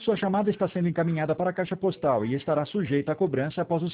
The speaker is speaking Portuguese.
Sua chamada está sendo encaminhada para a caixa postal e estará sujeita a cobrança após o